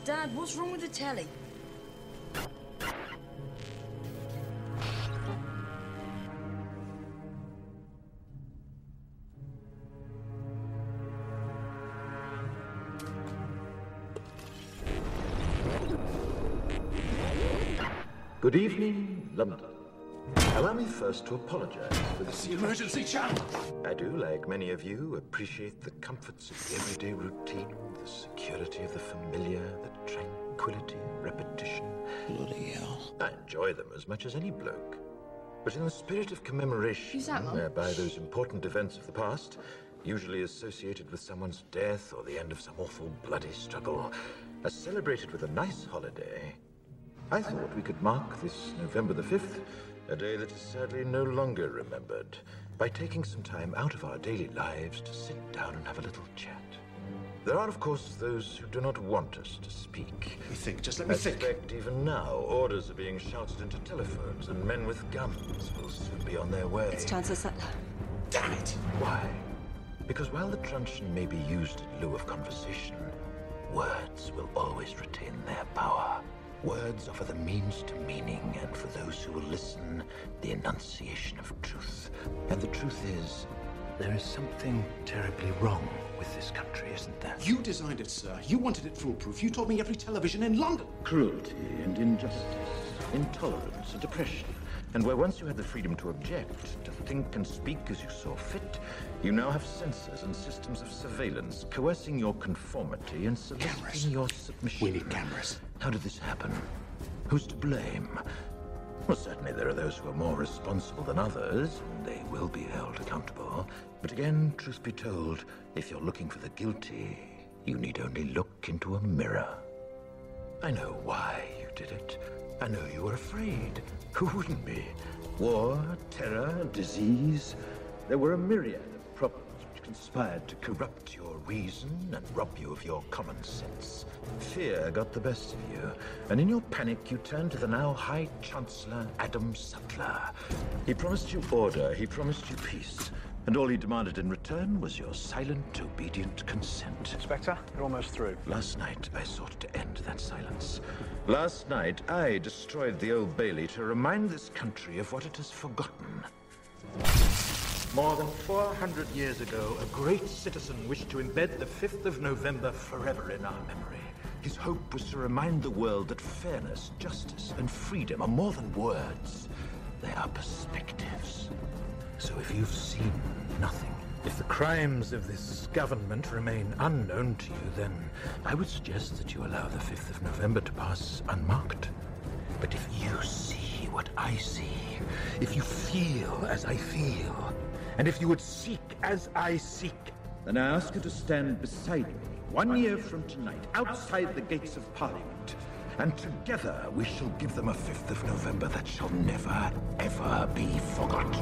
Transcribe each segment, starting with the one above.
Dad, what's wrong with the telly? Good evening, London. Allow me first to apologize for this. The emergency channel! I do, like many of you, appreciate the comforts of the everyday routine, the security of the familiar, the tranquility of repetition. Bloody hell. I enjoy them as much as any bloke. But in the spirit of commemoration, Who's that, Mum? whereby those important events of the past, usually associated with someone's death or the end of some awful bloody struggle, are celebrated with a nice holiday, I thought we could mark this November the 5th, a day that is sadly no longer remembered, by taking some time out of our daily lives to sit down and have a little chat. There are, of course, those who do not want us to speak. Let me think, just let me think. I suspect even now, orders are being shouted into telephones, and men with guns will soon be on their way. It's Chancellor Sutler. Damn it! Why? Because while the truncheon may be used in lieu of conversation, words will always retain their power. Words offer the means to meaning, and for those who will listen, the enunciation of truth. And the truth is, there is something terribly wrong with this country, isn't there? You designed it, sir. You wanted it foolproof. You told me every television in London. Cruelty and injustice, intolerance and oppression. And where once you had the freedom to object, to think and speak as you saw fit, you now have censors and systems of surveillance coercing your conformity and soliciting your submission. We need cameras. How did this happen? Who's to blame? Well, certainly there are those who are more responsible than others, and they will be held accountable. But again, truth be told, if you're looking for the guilty, you need only look into a mirror. I know why you did it. I know you were afraid. Who wouldn't be? War, terror, disease. There were a myriad of problems which conspired to corrupt your reason and rob you of your common sense. Fear got the best of you, and in your panic you turned to the now High Chancellor Adam Sutler. He promised you order, he promised you peace, and all he demanded in return was your silent, obedient consent. Inspector, you're almost through. Last night, I sought to end that silence. Last night, I destroyed the Old Bailey to remind this country of what it has forgotten. More than 400 years ago, a great citizen wished to embed the 5th of November forever in our memory. His hope was to remind the world that fairness, justice, and freedom are more than words. They are perspectives. So if you've seen nothing, if the crimes of this government remain unknown to you, then I would suggest that you allow the 5th of November to pass unmarked. But if you see what I see, if you feel as I feel, and if you would seek as I seek, then I ask you to stand beside me 1 year from tonight, outside the gates of Parliament, and together we shall give them a 5th of November that shall never, ever be forgotten.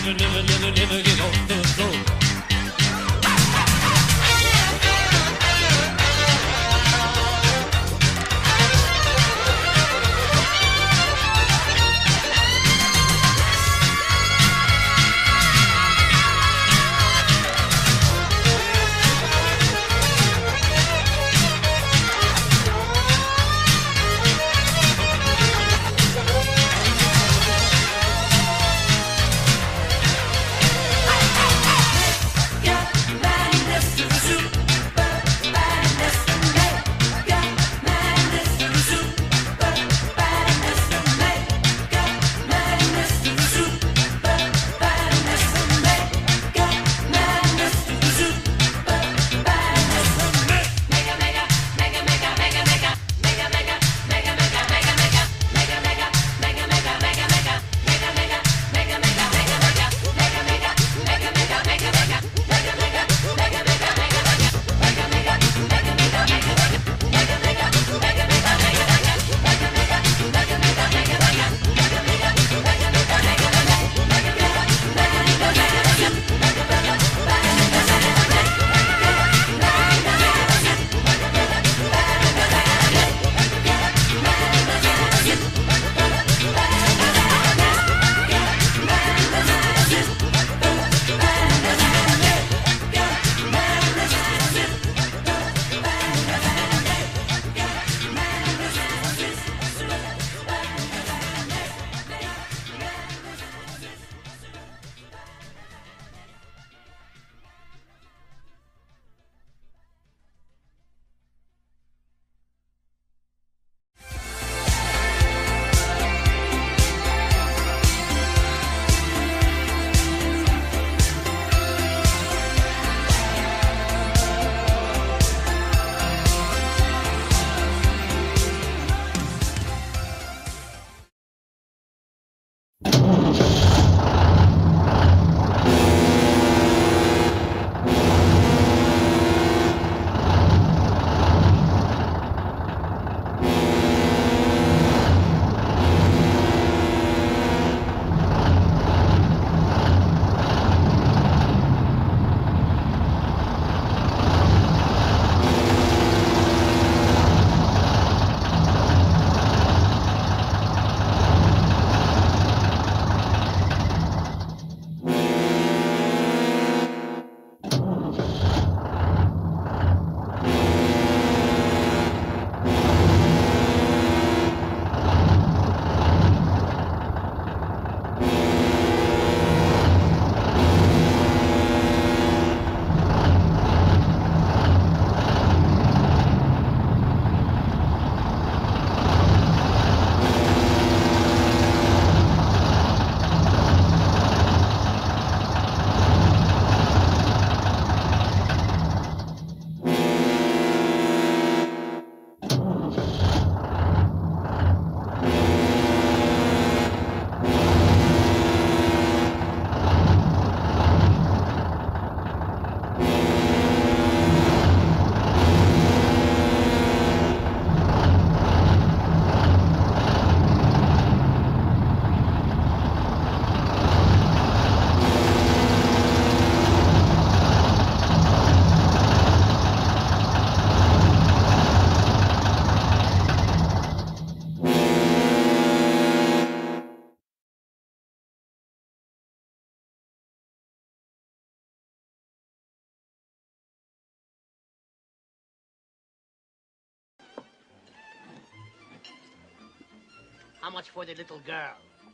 How much for the little girl?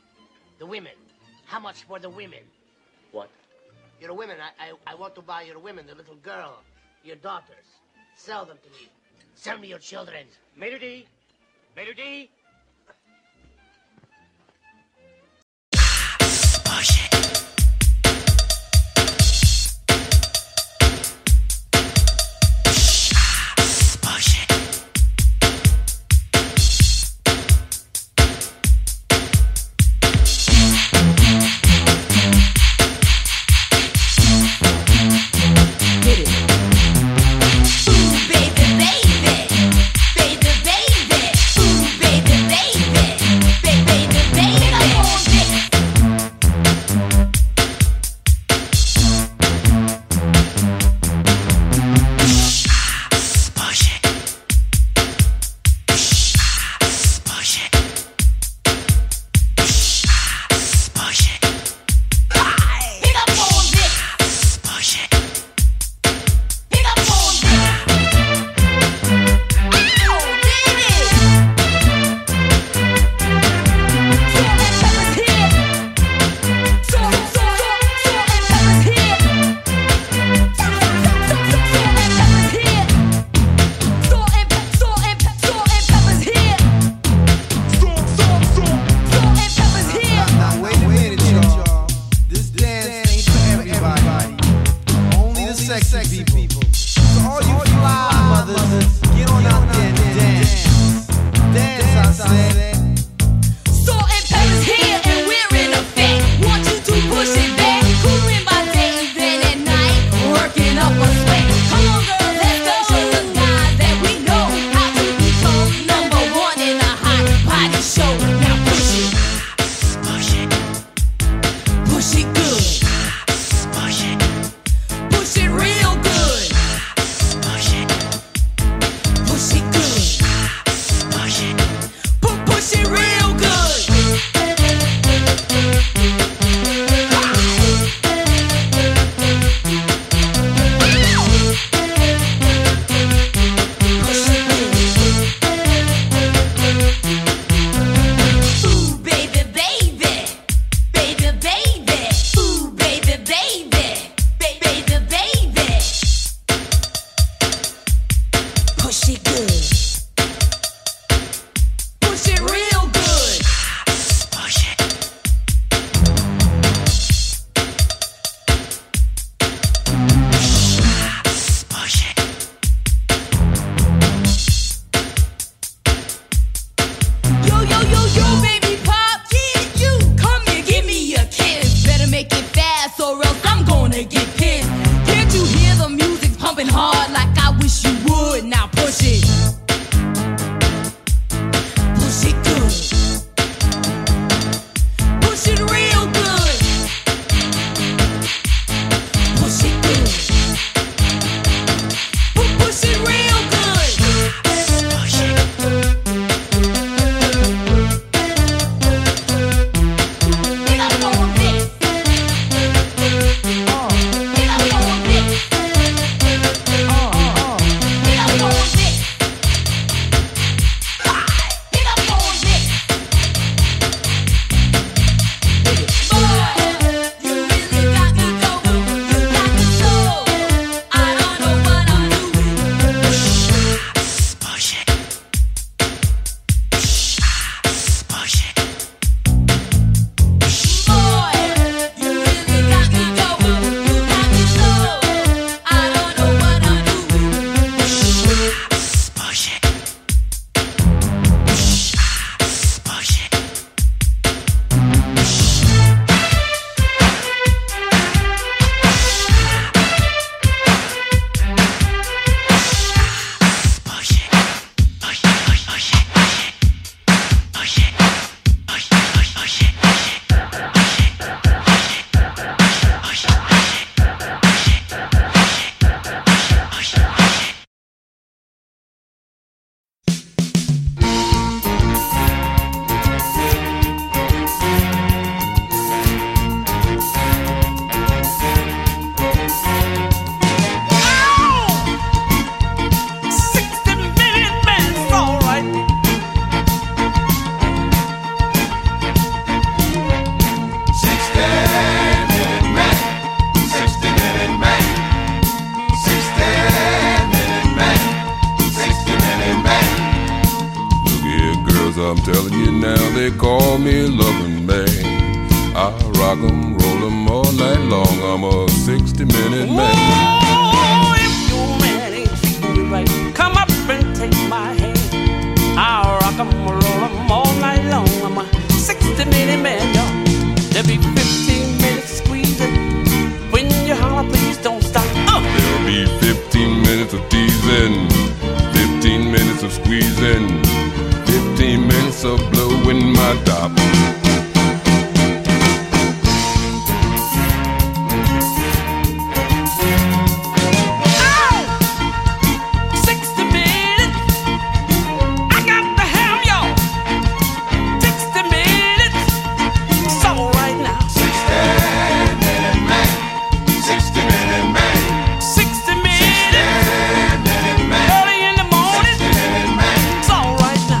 The women. How much for the women? What? Your women. I want to buy your women, the little girl, your daughters. Sell them to me. Sell me your children. Melody. Melody. Baby, baby, baby, baby, ooh, baby, fast or else I'm gonna get pissed. Can't you hear the music pumping hard like I wish you would? Now push it. Push it good. Push it real good. Push it good. Push it real good. Push it. Get up on this. Get up on this. Get up on this. Get up on this. Boy, you really got me going. You got me so. I don't know what I'm doing. Push it. Push it. Boy, you really got me going. You got me so. I don't know what I'm doing. Push it. Push it. I'm telling you now, they call me loving man. I rock 'em, roll 'em all night long. I'm a 60-minute man. Oh, if your man ain't treating you right, come up and take my hand. I'll rock 'em, roll 'em all night long. I'm a 60-minute man, y'all. There'll be 15 minutes squeezing. When you holler, please don't stop. There'll be 15 minutes of teasing, 15 minutes of squeezing, 15 minutes of blowing my top. Oh, 60 minutes. I got to have y'all. 60 minutes. It's all right now. 60-minute man, 60-minute man, 60 minutes. 60-minute man, Early in the morning. 60-minute man. It's all right now.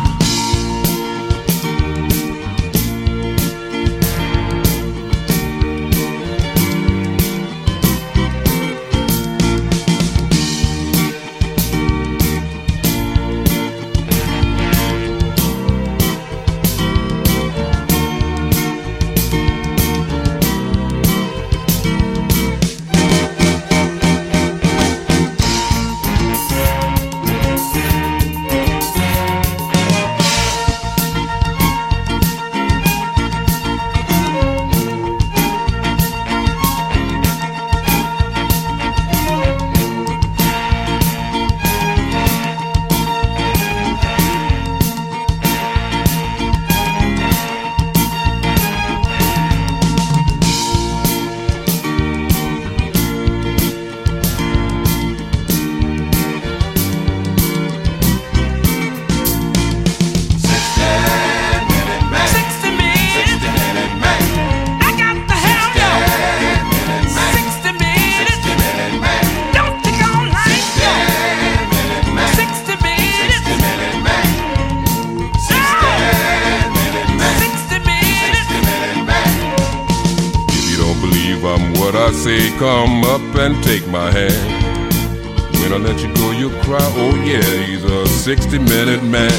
What I say, come up and take my hand. When I let you go, you'll cry. Oh yeah, he's a 60-minute man.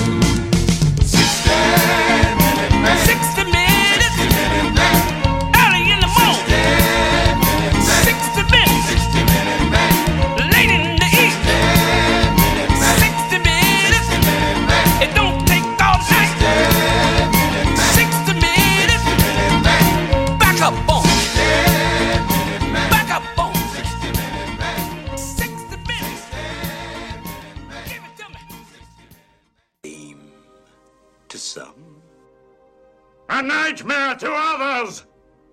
60-minute man. 60 minutes. 60-minute man. Early in the morning. 60 minutes. 60-minute man. Late in the evening. 60 minutes. It don't take all night. 60 minutes. Back up on. nightmare to others.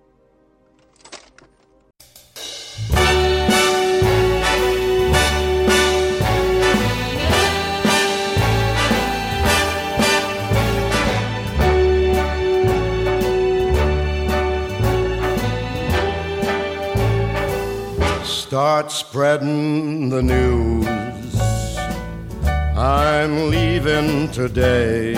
Start spreading the news. I'm leaving today.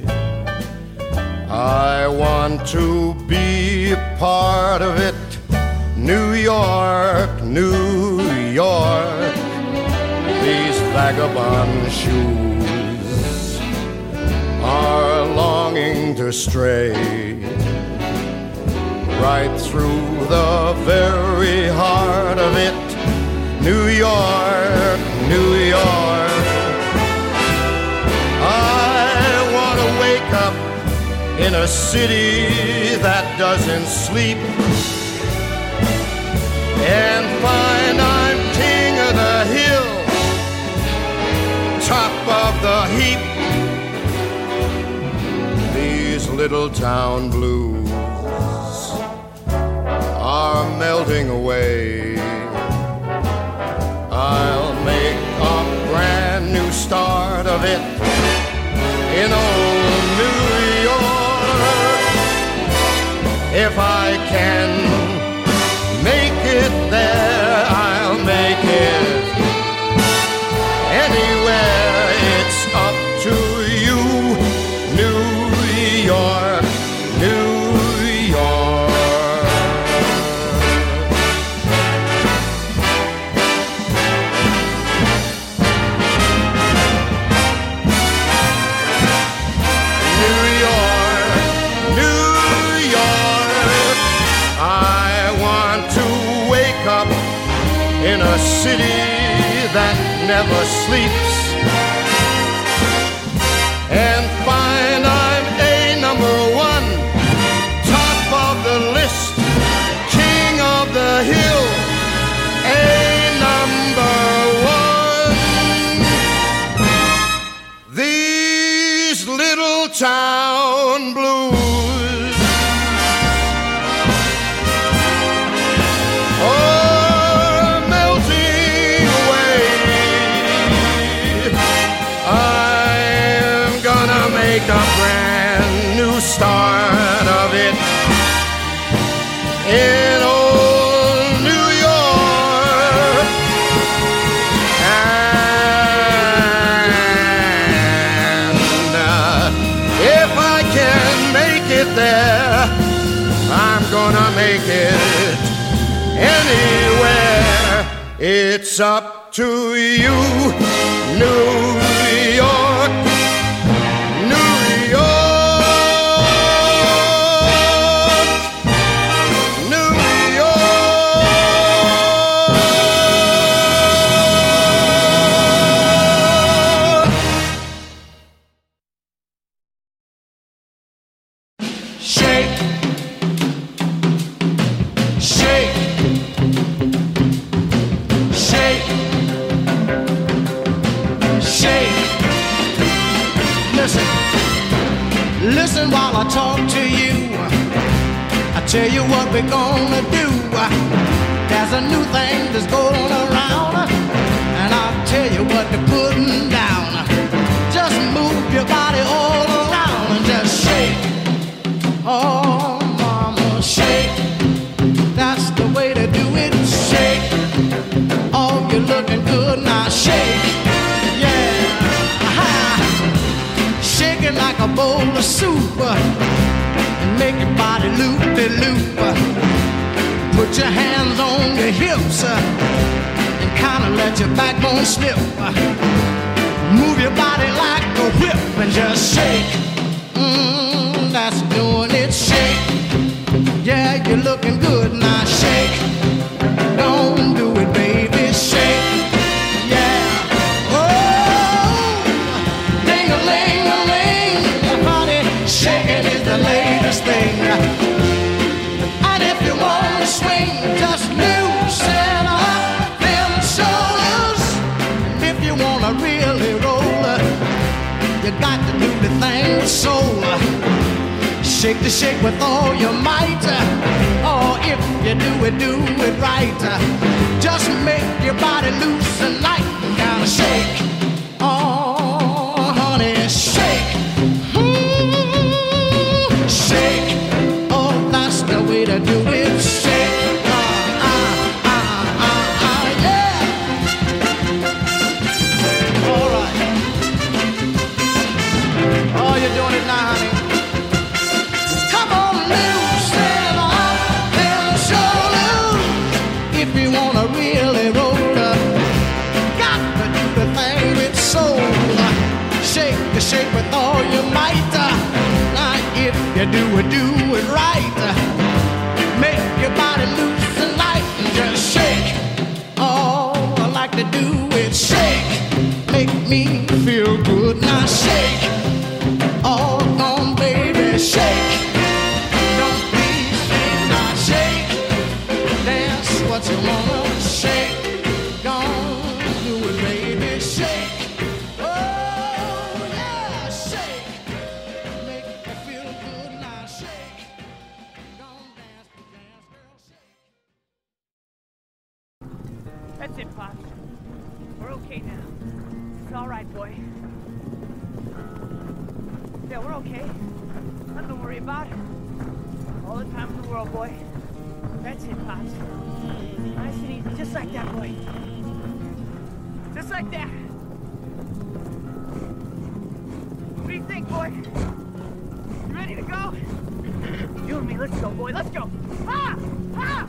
I want to be a part of it. New York, New York. These vagabond shoes are longing to stray right through the very heart of it. New York, New York. I want to wake up in a city that doesn't sleep and find I'm king of the hill, top of the heap. These little town blues are melting away. I'll make a brand new start of it in old New York. If I can make it there, I'll make it anywhere. It's up to you, New York, New York. In a city that never sleeps and find I'm a number one, top of the list, king of the hill, a number one. These little town blues make a brand new start of it in old New York. And if I can make it there, I'm gonna make it anywhere. It's up to you, New York. Listen while I talk to you. I tell you what we're gonna do. There's a new thing that's going around, and I'll tell you what they're putting down. Just move your body all around and just shake. Oh, mama, shake. That's the way to do it. Shake. Oh, you're looking good now. Shake. Shake it like a bowl of soup and make your body loop-de-loop. Put your hands on your hips and kind of let your backbone slip. Move your body like a whip and just shake. That's doing it. Shake. Yeah, you're looking good now. Shake. Don't do it, baby. Shake. Shaking is the latest thing. And if you want to swing, just loosen up them shoulders. And if you want to really roll, you got to do the thing with soul. Shake shake the shake with all your might. Oh, if you do it right. Just make your body loose and light and gotta shake. Oh, honey, shake. Shake. Oh, that's the way to do it. Shake. Yeah. All right. Oh, you're doing it now, honey. Come on, loosen up them shoulders. If you wanna really roll up, got to do the thing with soul. Shake the shake with all your might. Now, if you do it right. Make your body loose and light and just shake. Oh, I like to do it. Shake. Make me feel good. Now shake. Oh, come baby, shake. Don't be ashamed. Now shake. That's what you wanna shake. Don't do it, baby. Shake. Oh, yeah, shake. Make me feel good. Now shake. Don't dance, girl, shake. That's it, Pops. We're okay now. It's all right, boy. Yeah, we're okay. Nothing to worry about. All the time in the world, boy. That's it, Pops. Nice and easy, just like that, boy. Just like that. What do you think, boy? You ready to go? You and me, let's go, boy. Let's go. Ah! Ah!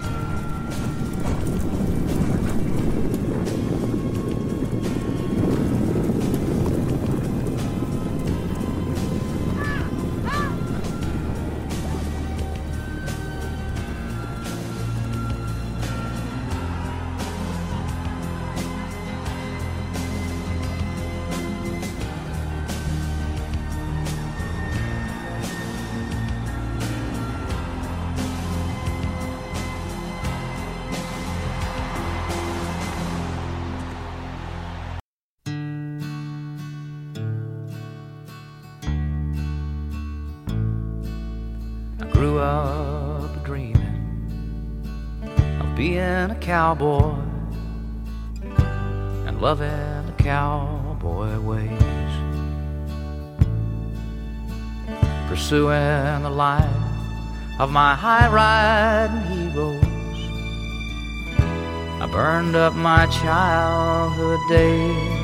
Grew up dreaming of being a cowboy and loving the cowboy ways, pursuing the life of my high-riding heroes. I burned up my childhood days.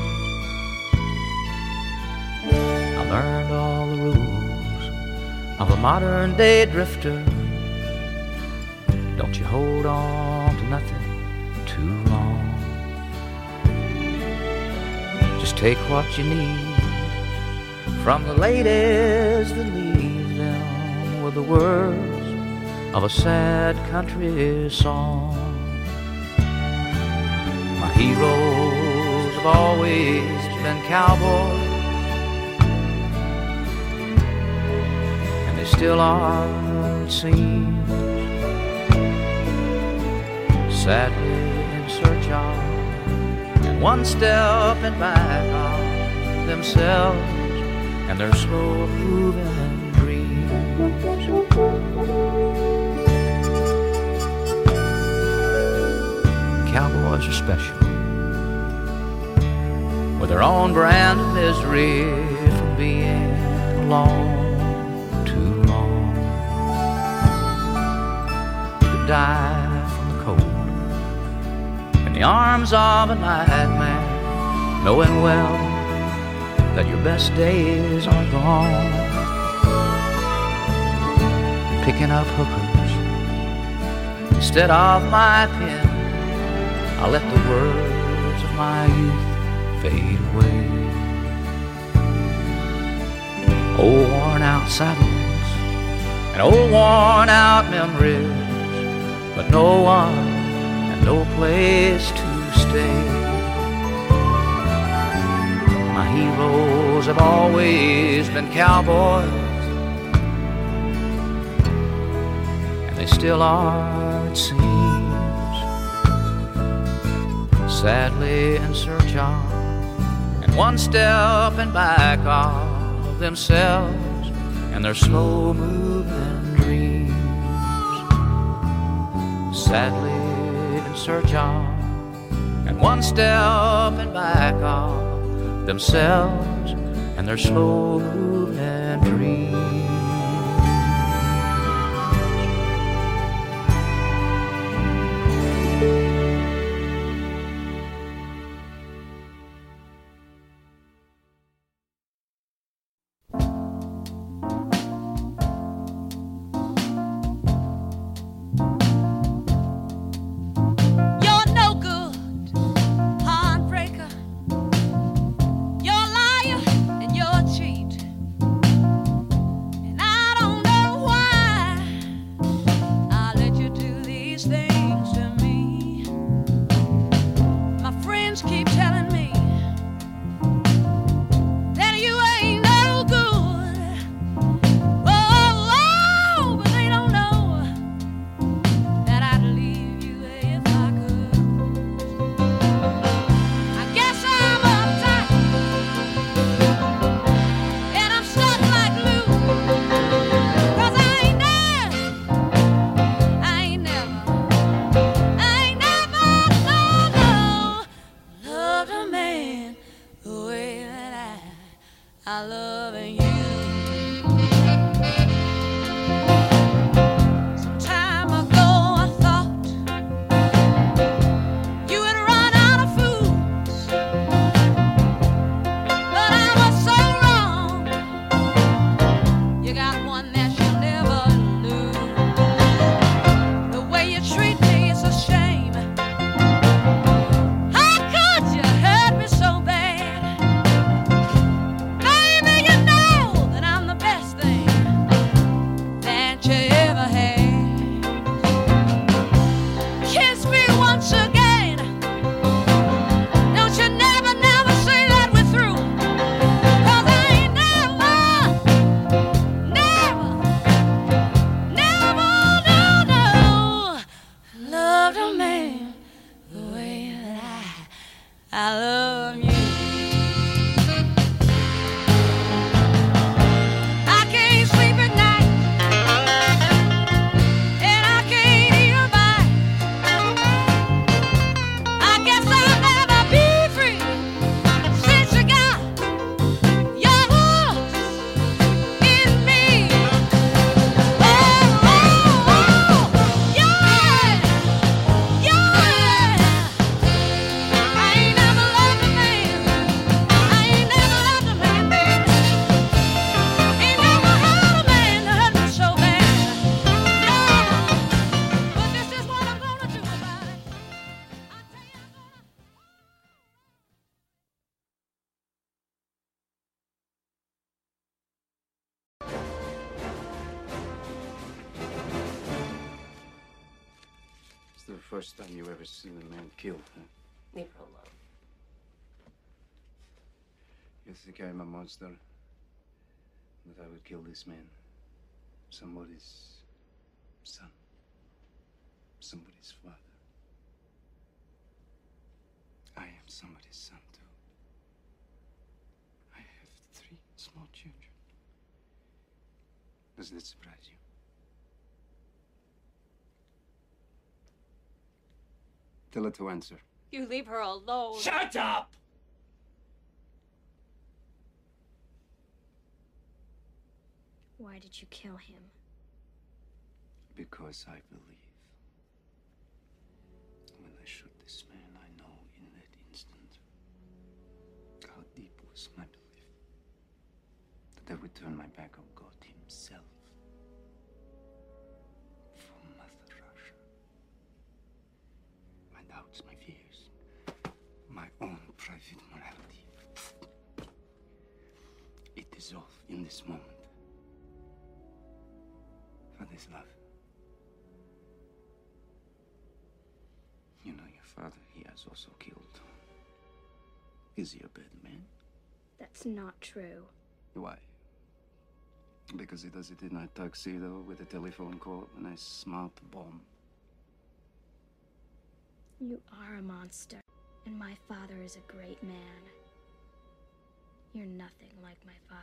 I learned all the rules of a modern-day drifter. Don't you hold on to nothing too long. Just take what you need from the ladies that leave them with the words of a sad country song. My heroes have always been cowboys, still are, it seems, sadly in search of, and one step and back of themselves and their slow-moving dreams. Cowboys are special, with their own brand of misery from being alone. Die from the cold in the arms of a nightmare, knowing well that your best days are gone. Picking up hookers instead of my pen, I let the words of my youth fade away. Old worn out saddles and old worn out memories, but no one and no place to stay. My heroes have always been cowboys, and they still are, it seems, sadly in search of, and one step and back of themselves and their slow moving sadly in search of, and one step in back of themselves and their slow moving dreams. The first time you ever seen a man killed, huh? Leave her alone. You think I'm a monster? That I would kill this man? Somebody's son. Somebody's father. I am somebody's son, too. I have 3 small children. Does that surprise you? Tell her to answer. You leave her alone. Shut up! Why did you kill him? Because I believe. When I shoot this man, I know in that instant how deep was my belief that I would turn my back on God himself for Mother Russia. My doubts, my fears, my own private morality. It dissolved in this moment. For this love. You know your father, he has also killed. Is he a bad man? That's not true. Why? Because he does it in a tuxedo with a telephone call and a smart bomb. You are a monster, and my father is a great man. You're nothing like my father.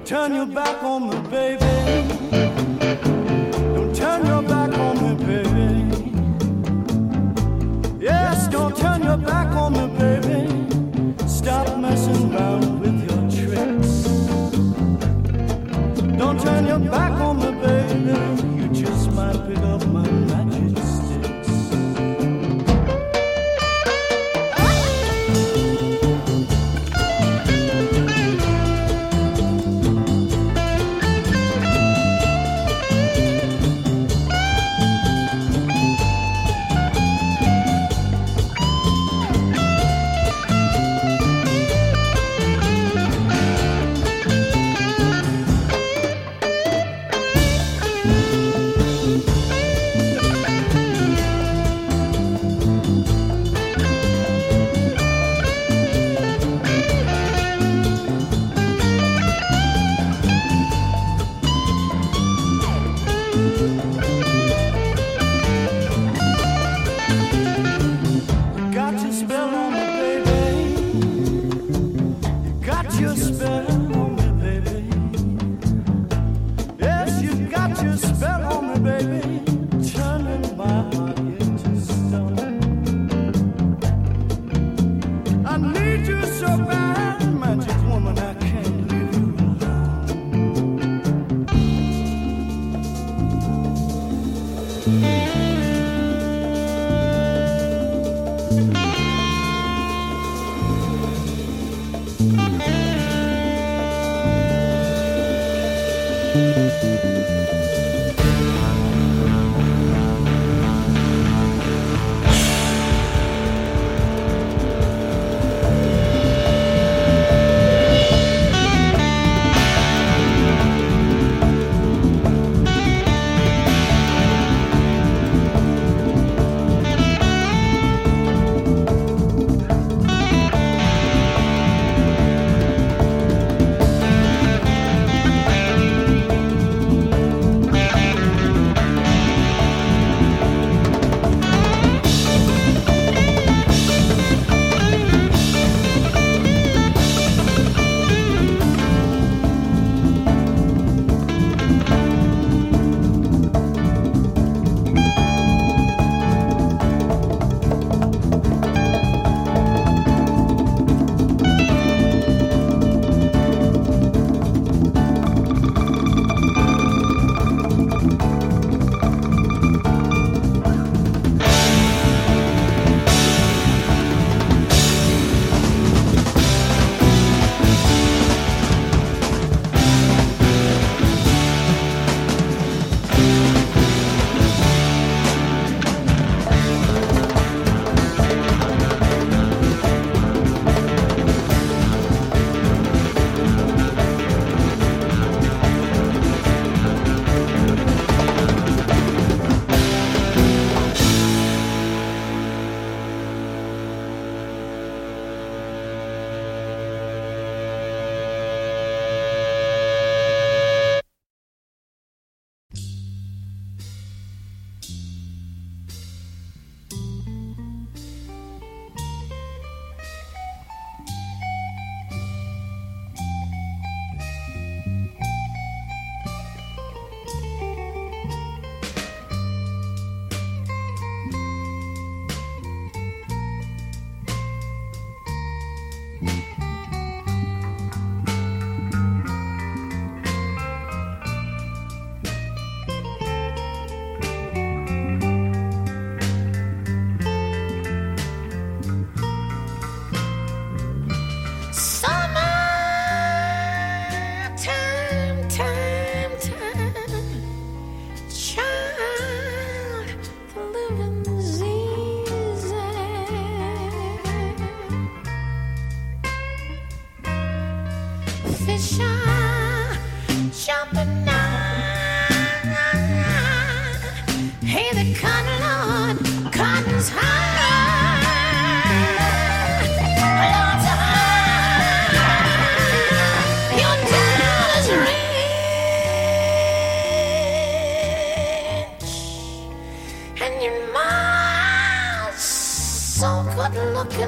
turn your back on me, baby. Don't turn your back on me, baby. Yes, don't turn your back on me, baby. Stop messing around with your tricks. Don't turn your back on me, baby. You just might pick up my magic sticks.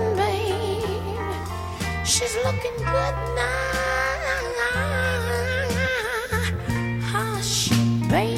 She's looking good now.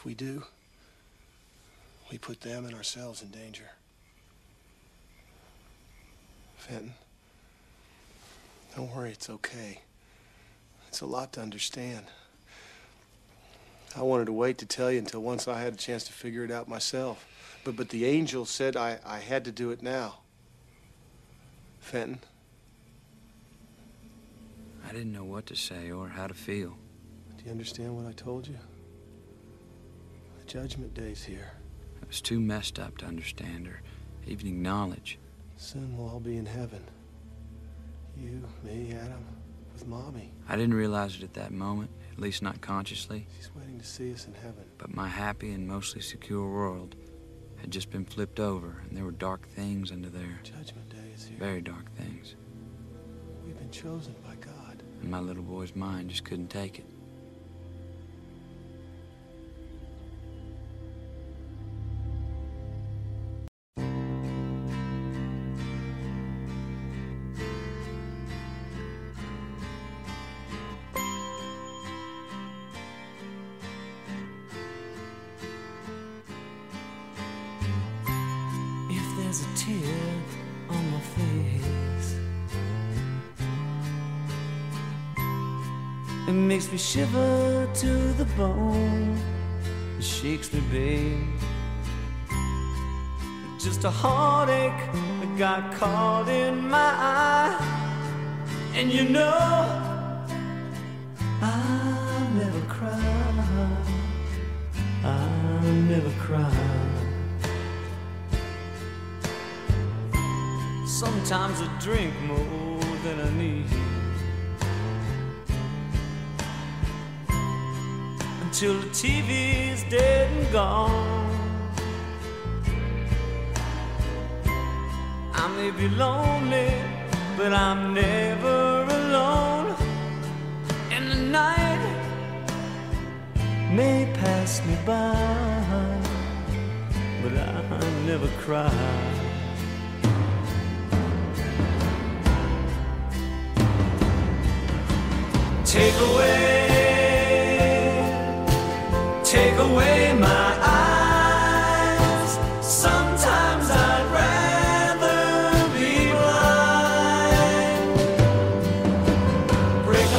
If we do, we put them and ourselves in danger. Fenton, don't worry, it's okay. It's a lot to understand. I wanted to wait to tell you until once I had a chance to figure it out myself. But the angel said I had to do it now. Fenton. I didn't know what to say or how to feel. Do you understand what I told you? The judgment day's here. It was too messed up to understand or even acknowledge. Soon we'll all be in heaven. You, me, Adam, with Mommy. I didn't realize it at that moment, at least not consciously. She's waiting to see us in heaven. But my happy and mostly secure world had just been flipped over, and there were dark things under there. Judgment Day is here. Very dark things. We've been chosen by God. And my little boy's mind just couldn't take it. There's a tear on my face. It makes me shiver to the bone. It shakes me, babe. Just a heartache that got caught in my eye. And you know, I never cry. I never cry. Sometimes I drink more than I need, until the TV's dead and gone. I may be lonely, but I'm never alone. And the night may pass me by, but I never cry. Take away my eyes. Sometimes I'd rather be blind. Break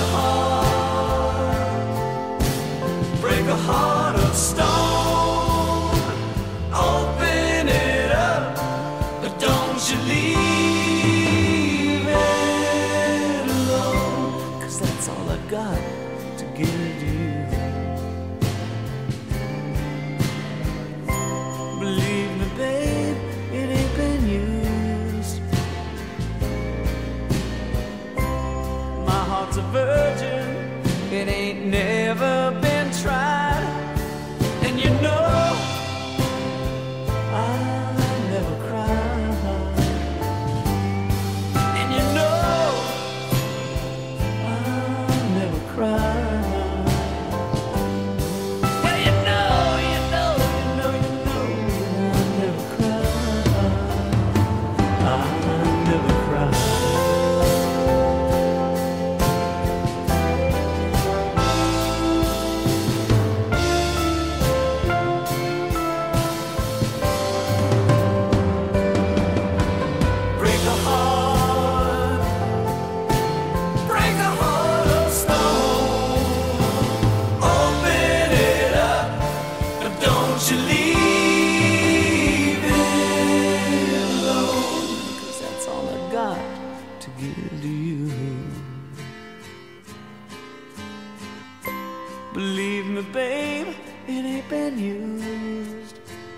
a heart of stone. Open it up, but don't you leave it alone. 'Cause that's all I got to give you. Believe me, babe, it ain't been used. My heart's a virgin, it ain't never been tried. And you know, I never cry. And you know, I never cry. Believe me, babe, it ain't been used.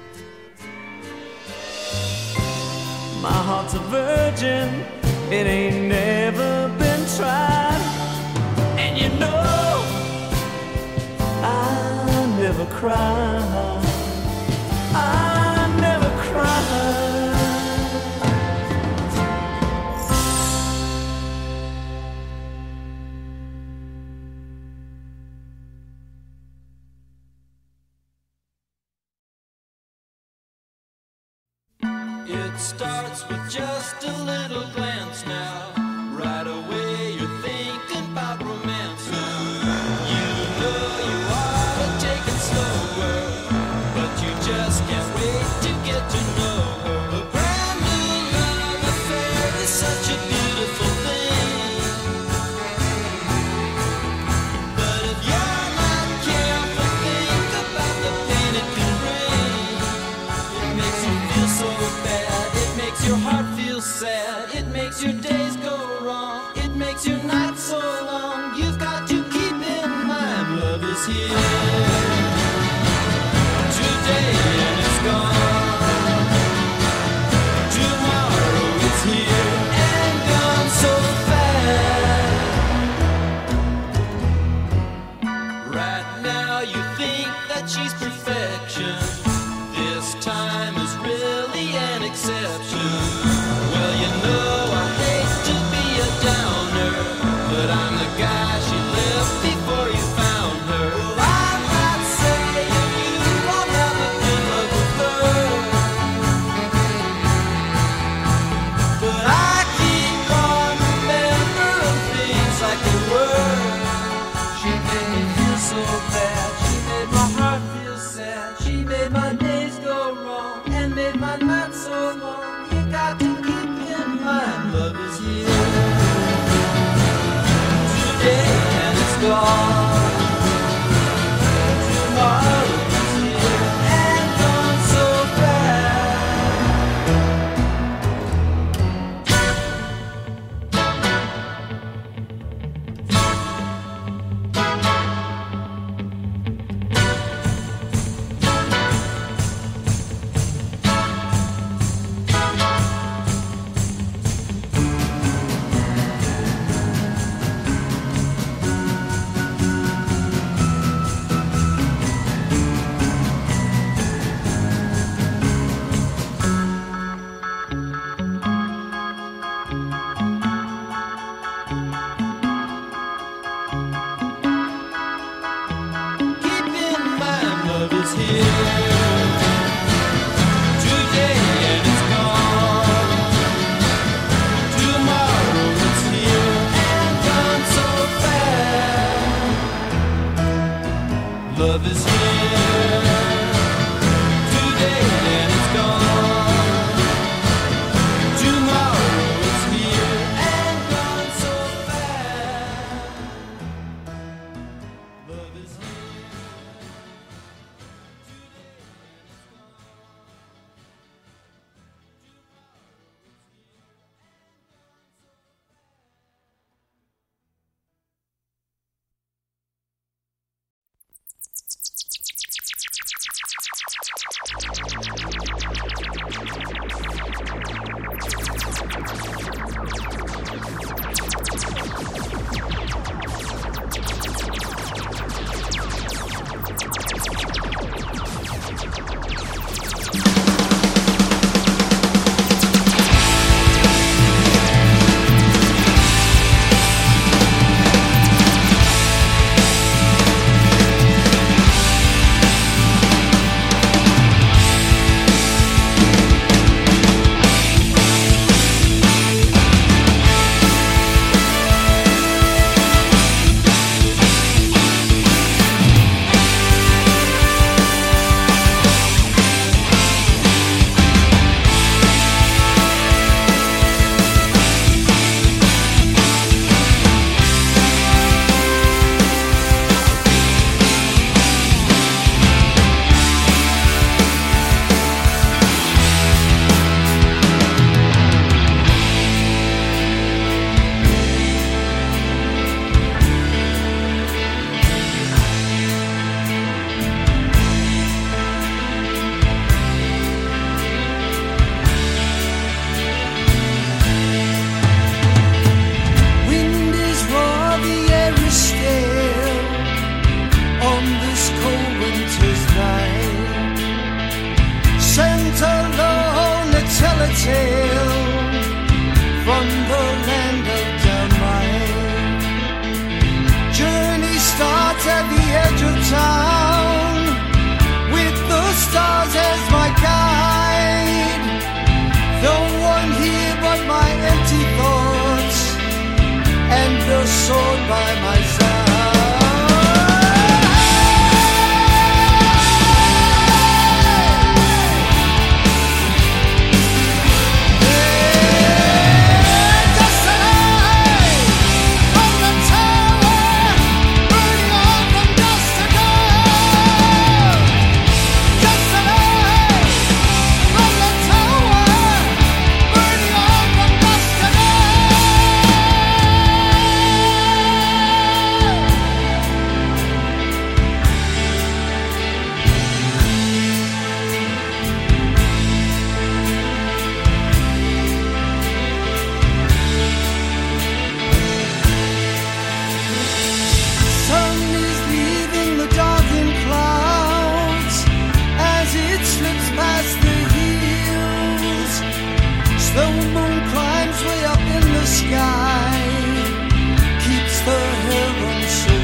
My heart's a virgin, it ain't never been tried. And you know, I never cry. I never cry. It starts with just a little glance now. Right away you're thinking about romance now. You know you ought to take it slower. is here today and it's gone. Tomorrow it's here and gone so fast. Right now you think that she's perfection. This time is really an exception. Well, you know I hate to be a downer, but I'm the guy she left before you found her. Well, I'm not saying you will never be in love with her, but I keep on remembering things like they were. She made me feel so bad. She made my heart feel sad. She made my days go wrong and made my nights so long. You got to keep in mind, love is here today and it's gone. Tomorrow is here and gone so love is here today and it's gone. Tomorrow it's here and gone so fast. Love is here. soon.